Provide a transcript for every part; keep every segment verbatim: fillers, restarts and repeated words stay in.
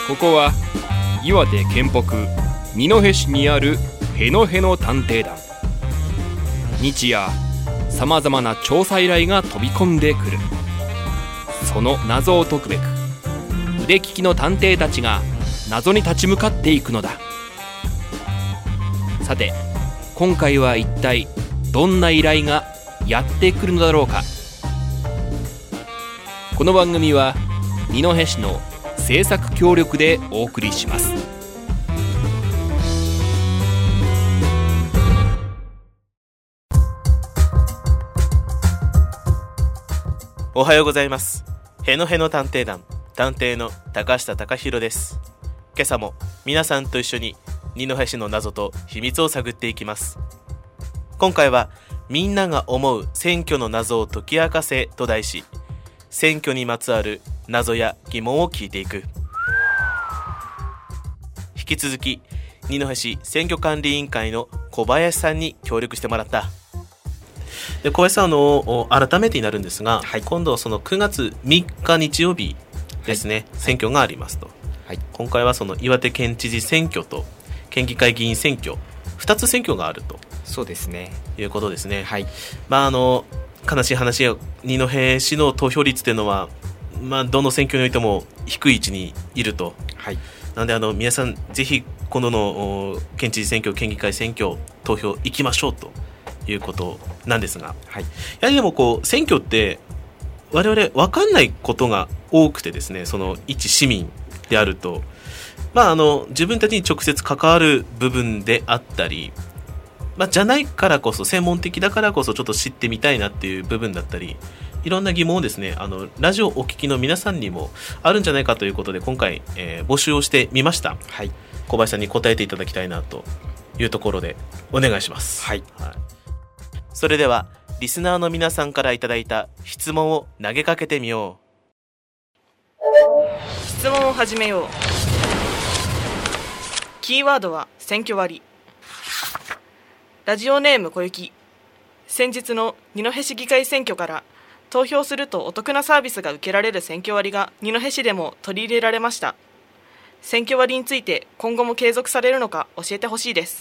ここは岩手県北二戸市にあるへのへの探偵団。日夜さまざまな調査依頼が飛び込んでくる。その謎を解くべく腕利きの探偵たちが謎に立ち向かっていくのだ。さて今回は一体どんな依頼がやってくるのだろうか。この番組は二戸市の制作協力でお送りします。 おはようございます。へのへの探偵団探偵の高下隆弘です。今朝も皆さんと一緒に二戸市の謎と秘密を探っていきます。今回はみんなが思う選挙の謎を解き明かせと題し、選挙にまつわる謎や疑問を聞いていく。引き続き二戸市選挙管理委員会の小林さんに協力してもらった。で小林さん、あの改めてになるんですが、はい、今度はそのくがつみっか日曜日ですね、はい、選挙がありますと、はい、今回はその岩手県知事選挙と県議会議員選挙ふたつ選挙があると。 そうですね、 いうことですね。 はい、 まああの悲しい話や二戸市の投票率というのは、まあ、どの選挙においても低い位置にいると、はい、なのであの皆さんぜひ今度の県知事選挙県議会選挙投票行きましょうということなんですが、はい、やはりでもこう選挙って我々分かんないことが多くてですね、その一市民であると、まあ、あの自分たちに直接関わる部分であったり、まあ、じゃないからこそ専門的だからこそちょっと知ってみたいなっていう部分だったり、いろんな疑問をですね、あのラジオをお聞きの皆さんにもあるんじゃないかということで今回、えー、募集をしてみました。はい、小林さんに答えていただきたいなというところでお願いします。はい、はい、それではリスナーの皆さんからいただいた質問を投げかけてみよう。質問を始めよう。キーワードは選挙割。ラジオネーム小雪。先日の二戸市議会選挙から投票するとお得なサービスが受けられる選挙割が二戸市でも取り入れられました。選挙割について今後も継続されるのか教えてほしいです。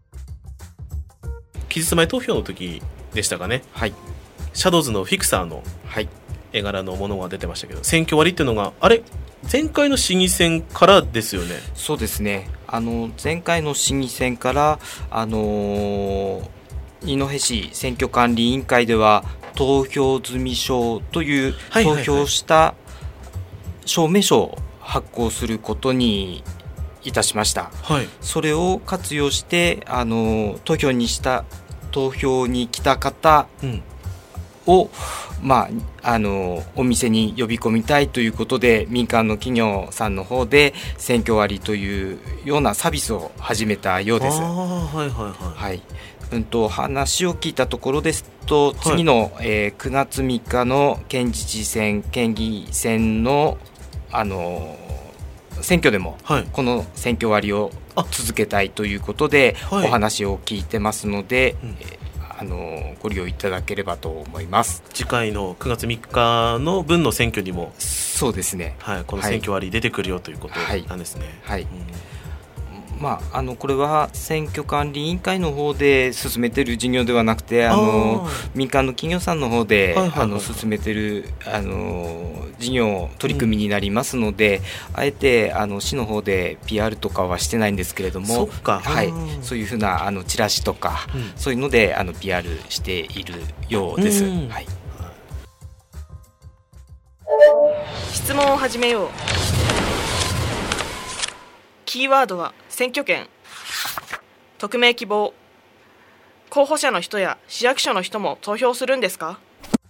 期日前投票の時でしたかね、はい、シャドウズのフィクサーの絵柄のものが出てましたけど、選挙割っていうのがあれ前回の市議選からですよね。 そうですね、あの前回の市議選から、あのー、二戸市選挙管理委員会では投票済証という投票した証明書を発行することにいたしました。はい、それを活用して、あの投票にした投票に来た方を、うんまあ、あのお店に呼び込みたいということで、民間の企業さんの方で選挙割というようなサービスを始めたようです。あ、はいはいはいはい、うんと、話を聞いたところですと、次の、はいえー、くがつみっかの県知事選県議選の、あの選挙でも、はい、この選挙割を続けたいということで、はい、お話を聞いてますので、うんえーあのご利用いただければと思います。 次回のくがつみっかの分の選挙にもそうですね、 はい、この選挙割出てくるよということなんですね。はい、はいうんまあ、あのこれは選挙管理委員会の方で進めている事業ではなくて、あの民間の企業さんの方で、はいはいはい、あの進めているあの事業取り組みになりますので、うん、あえてあの市の方で ピーアール とかはしてないんですけれども、そっか、はい、そういうふうなあのチラシとか、うん、そういうのであの ピーアール しているようです。うんはい、 質問を始めよう。キーワードは選挙権。匿名希望。候補者の人や市役所の人も投票するんですか？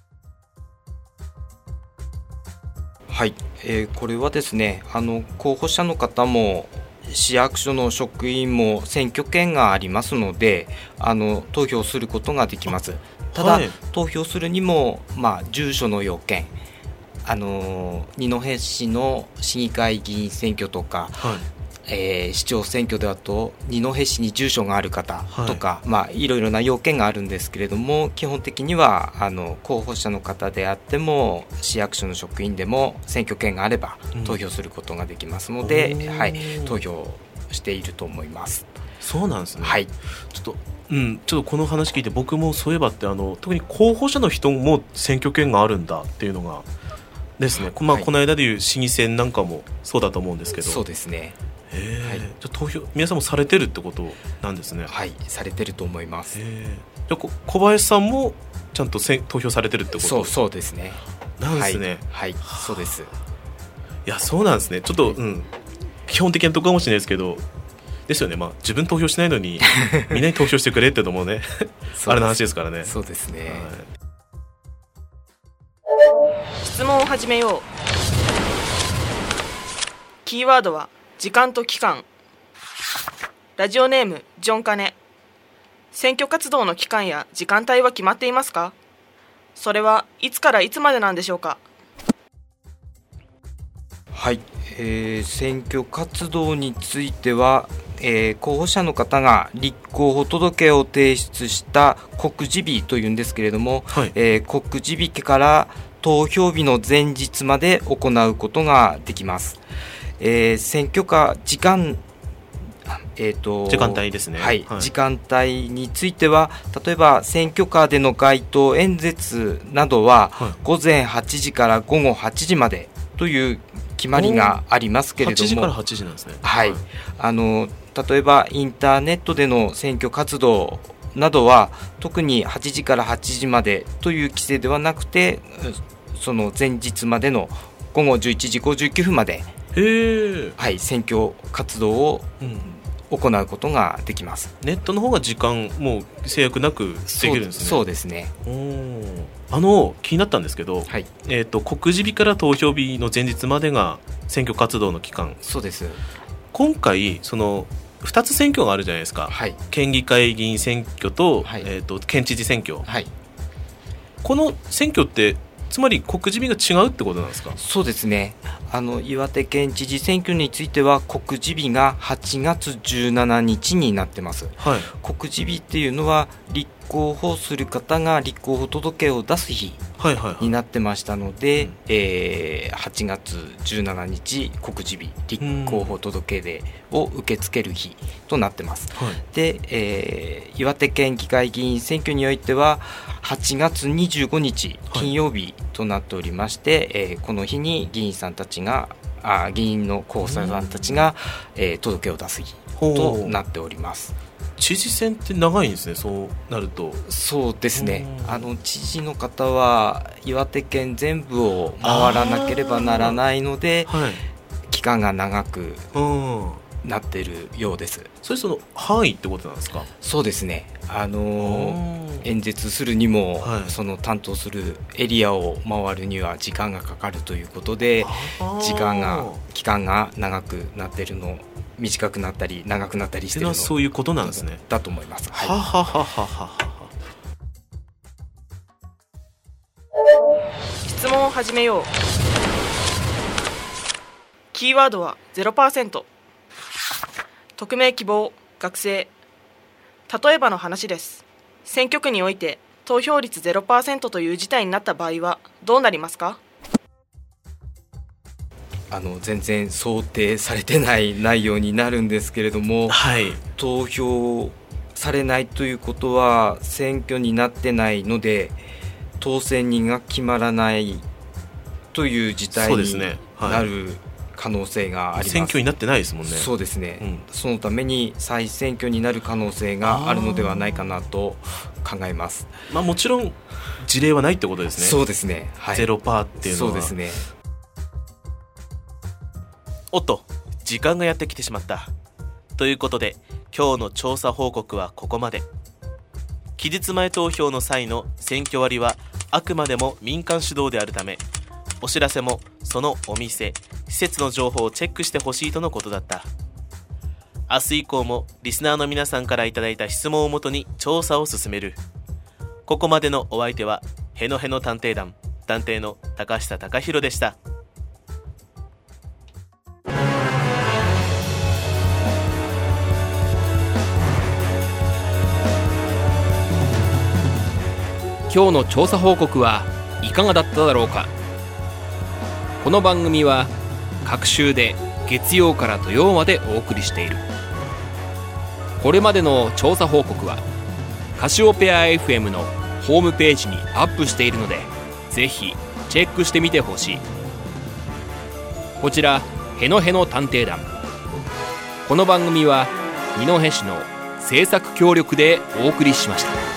はい、えー、これはですね、あの候補者の方も市役所の職員も選挙権がありますので、あの投票することができます。ただ、はい、投票するにも、まあ、住所の要件、あの二戸市の市議会議員選挙とか、はいえー、市長選挙だと二戸市に住所がある方とか、はいまあ、いろいろな要件があるんですけれども、基本的にはあの候補者の方であっても市役所の職員でも選挙権があれば投票することができますので、うんはい、投票していると思います。 そうなんですね、 はい、 ちょっとうん、ちょっとこの話聞いて僕もそういえばってあの特に候補者の人も選挙権があるんだっていうのがですね、まあ、この間でいう市議選なんかもそうだと思うんですけど、 そうですね、 へはい、じゃ投票皆さんもされてるってことなんですね。 はい、されてると思います。 へじゃこ小林さんもちゃんとせ投票されてるってことそうそうですね。 なんですね。 はい、はい、そうです。 いやそうなんですね。ちょっと、うん、基本的なとこかもしれないですけどですよね、まあ、自分投票しないのにみんなに投票してくれってのもねあれの話ですからね。 そうですね、はい、 質問を始めよう。キーワードは時間と期間。ラジオネームジョンカネ。選挙活動の期間や時間帯は決まっていますか？それはいつからいつまでなんでしょうか？ はい、えー、選挙活動については、えー、候補者の方が立候補届を提出した告示日というんですけれども、はいえー、告示日から投票日の前日まで行うことができます。えー、選挙カー時間えー、と時間帯ですね、 はいはい、時間帯については例えば選挙カーでの街頭演説などは、はい、午前はちじから午後はちじまでという決まりがありますけれども、 はちじからはちじなんですね。 はい、あの例えばインターネットでの選挙活動などは特にはちじからはちじまでという規制ではなくて、その前日までの午後じゅういちじごじゅうきゅうふんまで、 へはい、選挙活動を、うん行うことができます。 ネットの方が時間もう制約なくできるんですね。 そう、そうですね。 おあの気になったんですけど、 はいえー、と告示日から投票日の前日までが選挙活動の期間。 そうです。 今回そのふたつ選挙があるじゃないですか、 はい、 県議会議員選挙 と,、 はいえー、と県知事選挙、 はい、 この選挙ってつまり告示日が違うってことなんですか？ そうですね。あの岩手県知事選挙については告示日がはちがつじゅうしちにちになってます、はい、告示日っていうのは立候補する方が立候補届を出す日になってましたので、はいはいはいえー、はちがつじゅうしちにち告示日立候補届でを受け付ける日となってます、はい、で、えー、岩手県議会議員選挙においてははちがつにじゅうごにち金曜日となっておりまして、はいえー、この日に議員さんたちがあ議員の候補者さんたちが、えー、届けを出す日となっております。 知事選って長いんですね。そうなると。 そうですね。あの知事の方は岩手県全部を回らなければならないので、はい、期間が長くなっているようです。 それその範囲ってことなんですか？そうですね。あの演説するにも、はい、その担当するエリアを回るには時間がかかるということで、時間が期間が長くなっているの短くなったり長くなったりしているのそういうことなんですね。 だと思います。 はい、はははははは。 質問を始めよう。キーワードは ゼロパーセント。 匿名希望学生。例えばの話です。選挙区において投票率 ゼロパーセント という事態になった場合はどうなりますか？ あの全然想定されてない内容になるんですけれども、 はい、 投票されないということは選挙になってないので当選人が決まらないという事態になる可能性があります。 選挙になってないですもんね。 そうですね、うん、そのために再選挙になる可能性があるのではないかなと考えます。 まあ、もちろん事例はないってことですね。 そうですね、はい、 ゼロパーっていうのは。 そうですね。 おっと時間がやってきてしまった。ということで今日の調査報告はここまで。期日前投票の際の選挙割はあくまでも民間主導であるため、お知らせもそのお店施設の情報をチェックしてほしいとのことだった。明日以降もリスナーの皆さんからいただいた質問をもとに調査を進める。ここまでのお相手はへのへの探偵団探偵の高下隆弘でした。 今日の調査報告はいかがだっただろうか。この番組は各週で月曜から土曜までお送りしている。これまでの調査報告はカシオペア エフエム のホームページにアップしているので、ぜひチェックしてみてほしい。こちらへのへの探偵団、この番組は二戸市の制作協力でお送りしました。